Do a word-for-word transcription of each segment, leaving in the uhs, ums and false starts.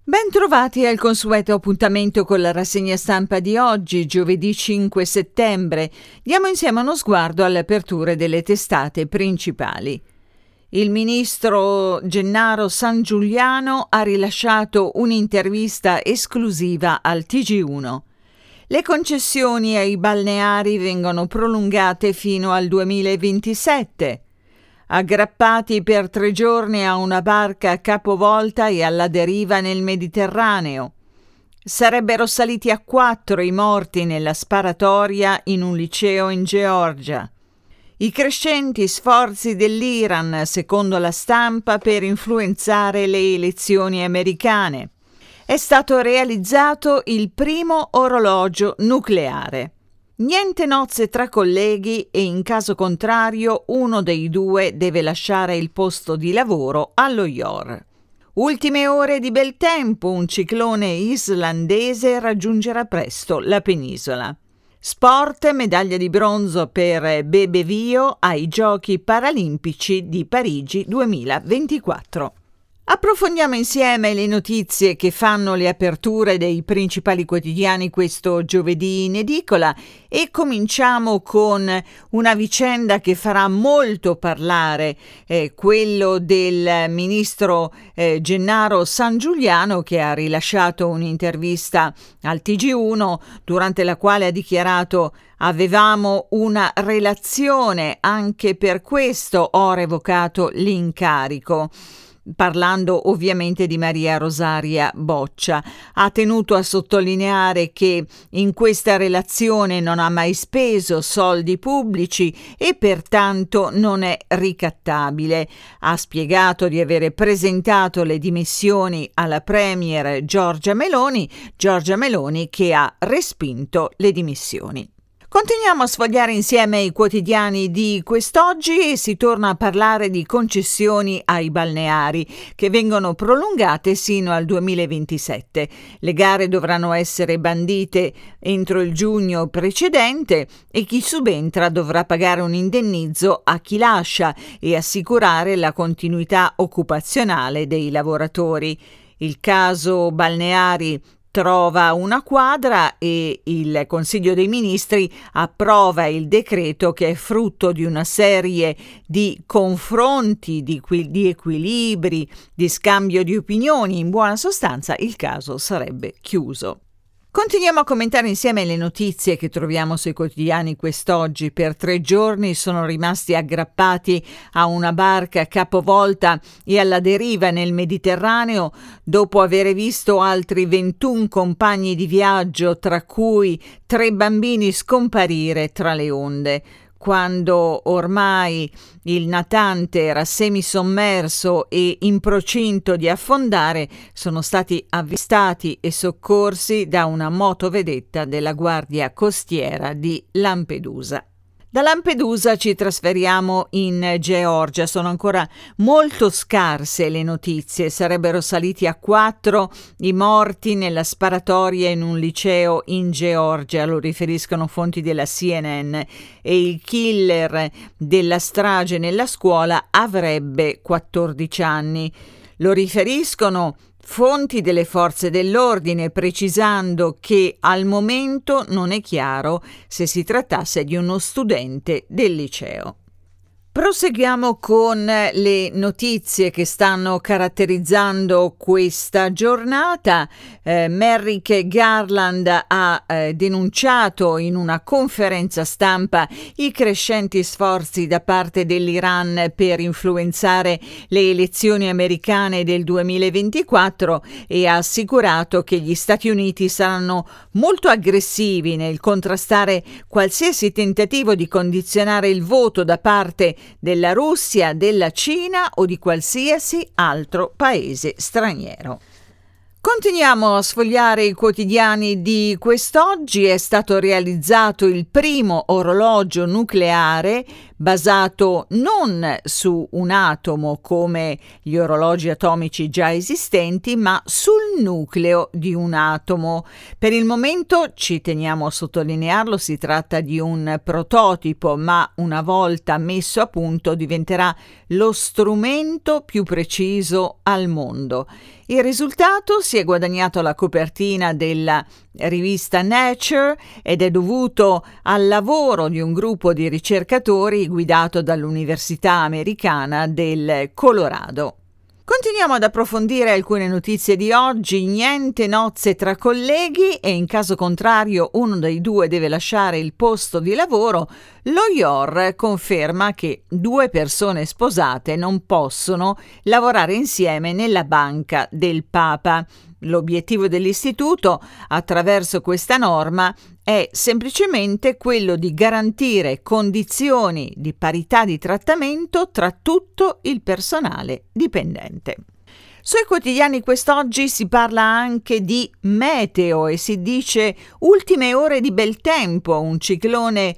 Bentrovati al consueto appuntamento con la rassegna stampa di oggi, giovedì cinque settembre. Diamo insieme uno sguardo alle aperture delle testate principali. Il ministro Gennaro Sangiuliano ha rilasciato un'intervista esclusiva al T G uno. Le concessioni ai balneari vengono prolungate fino al duemilaventisette. Aggrappati per tre giorni a una barca capovolta e alla deriva nel Mediterraneo. Sarebbero saliti a quattro i morti nella sparatoria in un liceo in Georgia. I crescenti sforzi dell'Iran, secondo la stampa, per influenzare le elezioni americane. È stato realizzato il primo orologio nucleare. Niente nozze tra colleghi e in caso contrario uno dei due deve lasciare il posto di lavoro allo I O R. Ultime ore di bel tempo, un ciclone islandese raggiungerà presto la penisola. Sport, medaglia di bronzo per Bebe Vio ai Giochi Paralimpici di Parigi duemilaventiquattro. Approfondiamo insieme le notizie che fanno le aperture dei principali quotidiani questo giovedì in edicola e cominciamo con una vicenda che farà molto parlare, eh, quello del ministro eh, Gennaro Sangiuliano, che ha rilasciato un'intervista al T G uno durante la quale ha dichiarato: avevamo una relazione, anche per questo ho revocato l'incarico. Parlando ovviamente di Maria Rosaria Boccia, ha tenuto a sottolineare che in questa relazione non ha mai speso soldi pubblici e pertanto non è ricattabile. Ha spiegato di avere presentato le dimissioni alla premier Giorgia Meloni, Giorgia Meloni che ha respinto le dimissioni. Continuiamo a sfogliare insieme i quotidiani di quest'oggi e si torna a parlare di concessioni ai balneari che vengono prolungate sino al duemilaventisette. Le gare dovranno essere bandite entro il giugno precedente e chi subentra dovrà pagare un indennizzo a chi lascia e assicurare la continuità occupazionale dei lavoratori. Il caso balneari trova una quadra e il Consiglio dei Ministri approva il decreto, che è frutto di una serie di confronti, di, di equilibri, di scambio di opinioni. In buona sostanza il caso sarebbe chiuso. Continuiamo a commentare insieme le notizie che troviamo sui quotidiani quest'oggi. Per tre giorni sono rimasti aggrappati a una barca capovolta e alla deriva nel Mediterraneo dopo aver visto altri ventuno compagni di viaggio, tra cui tre bambini, scomparire tra le onde. Quando ormai il natante era semisommerso e in procinto di affondare, sono stati avvistati e soccorsi da una motovedetta della Guardia Costiera di Lampedusa. Da Lampedusa ci trasferiamo in Georgia. Sono ancora molto scarse le notizie. Sarebbero saliti a quattro i morti nella sparatoria in un liceo in Georgia, lo riferiscono fonti della C N N, e il killer della strage nella scuola avrebbe quattordici anni. Lo riferiscono fonti delle forze dell'ordine, precisando che al momento non è chiaro se si trattasse di uno studente del liceo. Proseguiamo con le notizie che stanno caratterizzando questa giornata. Eh, Merrick Garland ha eh, denunciato in una conferenza stampa i crescenti sforzi da parte dell'Iran per influenzare le elezioni americane del duemilaventiquattro e ha assicurato che gli Stati Uniti saranno molto aggressivi nel contrastare qualsiasi tentativo di condizionare il voto da parte della Russia, della Cina o di qualsiasi altro paese straniero. Continuiamo a sfogliare i quotidiani di quest'oggi. È stato realizzato il primo orologio nucleare basato non su un atomo come gli orologi atomici già esistenti, ma sul il nucleo di un atomo. Per il momento, ci teniamo a sottolinearlo, si tratta di un prototipo, ma una volta messo a punto diventerà lo strumento più preciso al mondo. Il risultato si è guadagnato la copertina della rivista Nature ed è dovuto al lavoro di un gruppo di ricercatori guidato dall'Università Americana del Colorado. Continuiamo ad approfondire alcune notizie di oggi. Niente nozze tra colleghi e in caso contrario uno dei due deve lasciare il posto di lavoro. Lo I O R conferma che due persone sposate non possono lavorare insieme nella banca del Papa. L'obiettivo dell'istituto, attraverso questa norma, è semplicemente quello di garantire condizioni di parità di trattamento tra tutto il personale dipendente. Sui quotidiani quest'oggi si parla anche di meteo e si dice ultime ore di bel tempo. Un ciclone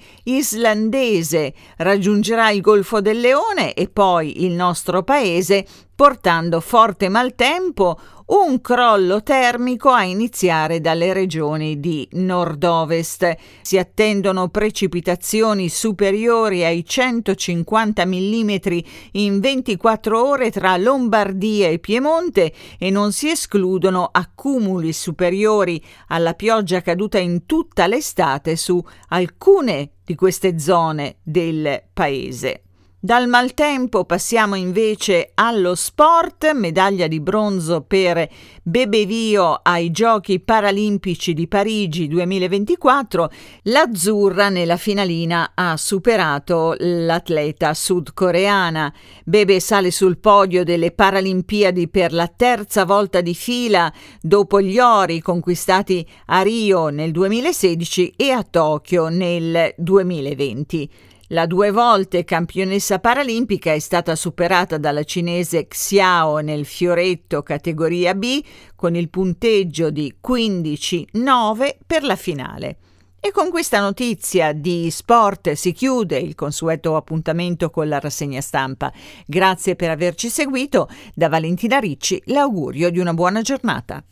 islandese raggiungerà il Golfo del Leone e poi il nostro paese, portando forte maltempo, un crollo termico a iniziare dalle regioni di nord-ovest. Si attendono precipitazioni superiori ai centocinquanta millimetri in ventiquattro ore tra Lombardia e Piemonte e non si escludono accumuli superiori alla pioggia caduta in tutta l'estate su alcune di queste zone del paese. Dal maltempo passiamo invece allo sport. Medaglia di bronzo per Bebevio ai Giochi Paralimpici di Parigi duemilaventiquattro. L'azzurra nella finalina ha superato l'atleta sudcoreana. Bebe sale sul podio delle Paralimpiadi per la terza volta di fila dopo gli ori conquistati a Rio nel duemilasedici e a Tokyo nel duemilaventi. La due volte campionessa paralimpica è stata superata dalla cinese Xiao nel fioretto categoria B con il punteggio di quindici nove per la finale. E con questa notizia di sport si chiude il consueto appuntamento con la rassegna stampa. Grazie per averci seguito. Da Valentina Ricci l'augurio di una buona giornata.